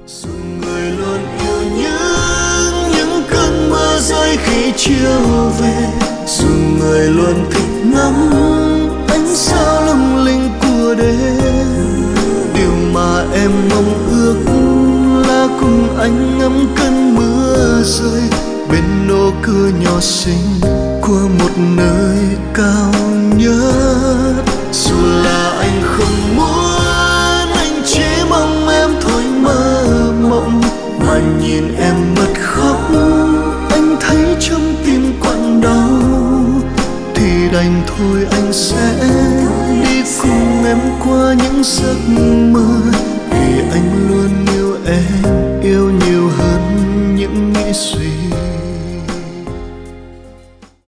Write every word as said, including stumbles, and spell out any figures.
Dù người luôn yêu những những cơn mưa rơi khi chiều về, dù người luôn thích ngắm ánh sao lung linh của đêm. Điều mà em mong ước là cùng anh ngắm cơn mưa rơi bên ô cửa nhỏ xinh của một nơi cao nhất. Dù là anh không muốn, anh chỉ mong em thôi mơ mộng, mà nhìn em bật khóc anh thấy trong tim quặn đau. Thì đành thôi anh sẽ đi cùng em qua những giấc mơ, vì anh luôn yêu em, yêu nhiều hơn những nghĩ suy.